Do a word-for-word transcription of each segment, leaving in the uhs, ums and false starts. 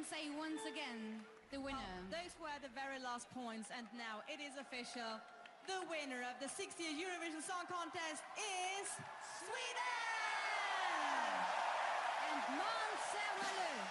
can say once again the winner. Well, those were the very last points, and now it is official. The winner of the sixtieth Eurovision Song Contest is Sweden! And Måns Zelmerlöw.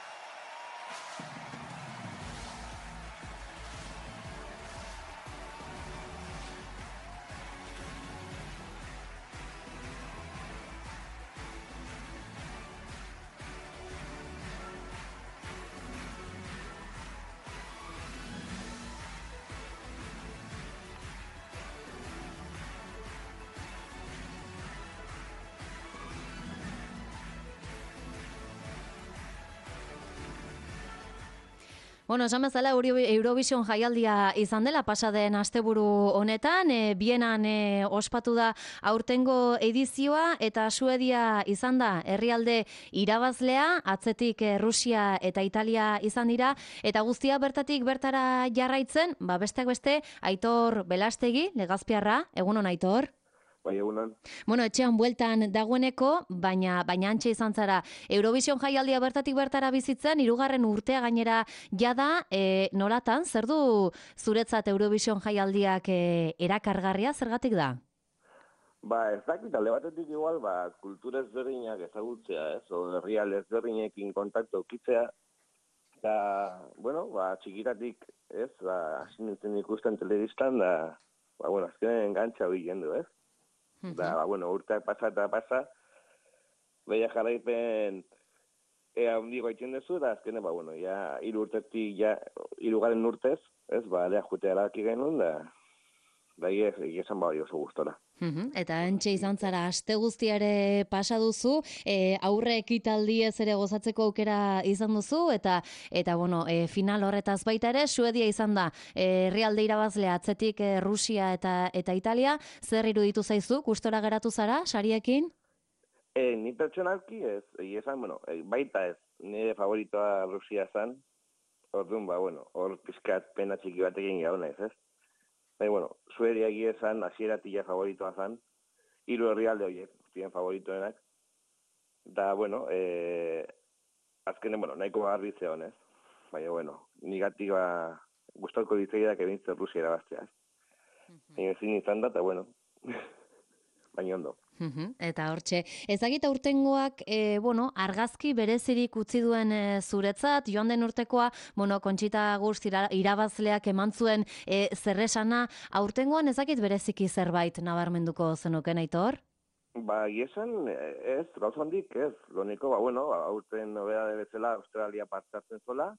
Bueno, esan bezala Eurovision jaialdia izan dela pasaden asteburu honetan, e, Bienan e, ospatu da aurtengo edizioa eta Suedia izan da herrialde irabazlea, atzetik e, Rusia eta Italia izan dira, eta guztia bertatik bertara jarraitzen, ba besteak beste, Aitor Belastegi, Legazpiarra, egunon Aitor? Bai, egunon. Bueno, etxean bueltan dagoeneko, baina baina antxe izan zara. Eurovision jaialdia bertatik bertara bizitzen, hirugarren urtea gainera jada, e, nolatan, zer du zuretzat Eurovision jaialdiak e, erakargarria, zergatik da? Ba, ez dakit, alde batetik igual, ba, kultura ezberdinak ezagutzea, ez, o herrialde ezberdinekin kontaktu aukitzea, eta, bueno, ba, txikitatik, ez, ba, hasi nintzen ikusten telebistan, da, ba, bueno, azkenen gantxa hori jendu, ez? Da, ba, bueno, urteak pasa eta pasa, beha jarraipen ea hundigo haitzen dezu, da azkene, ba, bueno, ja, hiru urtetik, ja, hirugaren urtez, ez, ba, lea jutea erabaki genuen, da, da, esan ba, oso gustora. Eta antxe izan zara, aste guztiare pasa duzu, e, aurre ekitaldiez ere gozatzeko aukera izan duzu, eta, eta bueno, e, final horretaz baita ere, Suedia izan da, e, herrialde irabazlea atzetik e, Rusia eta, eta Italia, zer iruditu zaizu, gustora geratu zara, sariekin? E, ni pertsonalki ez, esan, bueno, e, baita ez, nire favoritoa Rusia zan, orduan, ba, bueno, hor pizkat pena txiki batekin gauna ez, ez? Bai, bueno, Suedia egia esan, hasieratik favoritoa zan, hiru herrialde horiek, ziren favoritoenak. Da, bueno, eh, azkenen, bueno, nahiko garbi zeon, ez? Baina, bueno, nigatik ba, gustauko ditzaidak ebintzen Rusia irabaztea, ez? Baina ezin izan da, eta, bueno, baina ondo. Eta hortxe, ezagita urtengoak, e, bueno, argazki berezirik utzi duen e, zuretzat, joan den urtekoa, bueno, Kontxita Gurst irabazleak eman zuen e, zerresana, aurtengoan ezakit bereziki zerbait nabarmenduko zenuken, Aitor? Ba, esan, ez, gauz handik, ez, loniko, ba, bueno, aurten nobea de bezala Australia partatzen zola,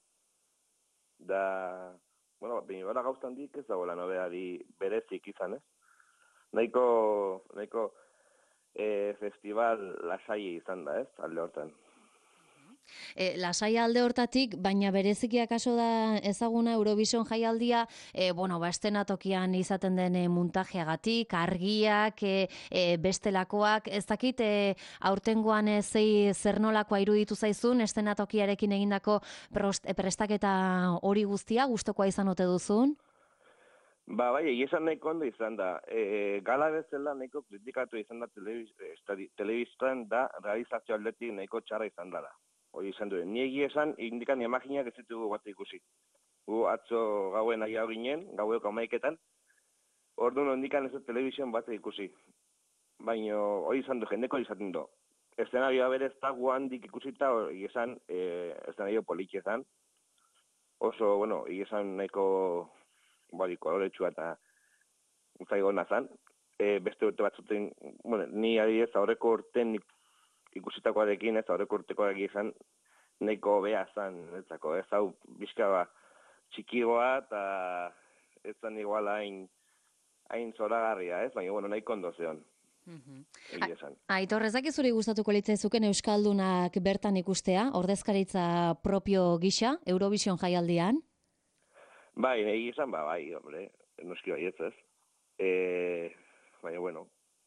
da, bueno, baina gara gauz handik ez dagoela nobea di berezik izan, ez? Nahiko, nahiko, E, festival lasai izan da, ez, alde hortan. E, lasai alde hortatik, baina bereziki akaso da ezaguna Eurovision jaialdia, e, bueno, ba, estenatokian izaten den e, muntajeagatik, argiak, e, e, bestelakoak, ez dakit, e, aurtengoan e, zei zer nolakoa iruditu zaizun, estenatokiarekin egindako prost, e, prestaketa hori guztia, gustokoa izan ote duzun? Ba, bai, egizan nahiko ondo izan da. E, gala bezala nahiko kritikatu izan da telebistan da realizazio aldetik nahiko txarra izan dela. Hori izan duen. Ni egia esan, indikan imaginak ez ditugu bat ikusi. Gu atzo gauen aia ginen, gaueko amaiketan, orduan indikan ez telebizion bat ikusi. Baina hori izan du, jendeko izaten du. Eszenarioa berez da guandik ikusita, hori izan, e, eszenario politxe izan. Oso, bueno, hori izan nahiko bari koloretsua eta zaigona zan. E, beste urte batzuten, bueno, ni adibidez aurreko urten ikusitakoarekin, ez aurreko urtekoarekin izan, nahiko bea zan, etzako, ez hau bizka ba, txikigoa eta ez zan igual hain, hain zoragarria, ez, baina, bueno, nahiko ondo zeon. Aitor, ez dakit zuri gustatuko litzaizuken Euskaldunak bertan ikustea, ordezkaritza propio gisa, Eurovision jaialdian? Bai, nahi izan, ba, bai, hombre, noski bai ez ez. E, baina, bueno.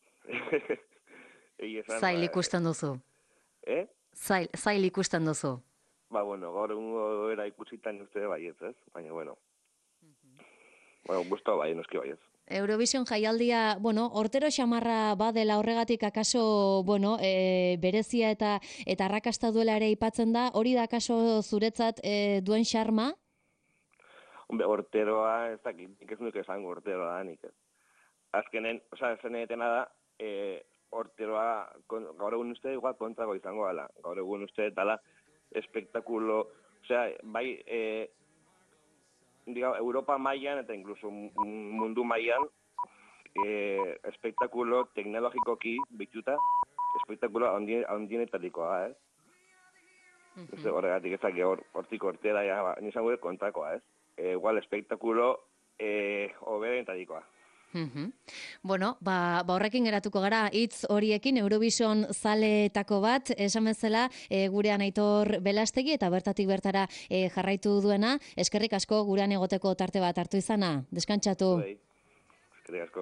Izan, zail ba, ikusten duzu. Eh? Zail, zail ikusten duzu. Ba, bueno, gaur egungo era ikusitan uste bai ez ez, baina, bueno. Bueno, gusto bai, noski bai ez. Eurovision jaialdia, bueno, ortero xamarra badela horregatik akaso, bueno, e, berezia eta eta arrakasta duela ere aipatzen da, hori da akaso zuretzat e, duen xarma? Hombre, orteroa, ez dakit, nik ez nuke esango orteroa da, nik ez. Azkenen, oza, zen etena da, e, orteroa, kon, gaur egun uste igual kontrago izango dela. Gaur egun uste dela espektakulo, osea, bai, e, diga, Europa mailan eta incluso mundu mailan e, espektakulo teknologikoki bituta, espektakulo handienetarikoa, ez? Uh -huh. Horregatik ezak hortik ortera, ja, ba, nizango dut kontrakoa, ez? E, igual espektakulo e, hoberentarikoa. Uh -huh. Bueno, ba, ba horrekin geratuko gara, hitz horiekin Eurovision zaleetako bat, esan bezala e, gurean Aitor Belastegi eta bertatik bertara e, jarraitu duena, eskerrik asko gurean egoteko tarte bat hartu izana, deskantsatu. Eskerrik asko.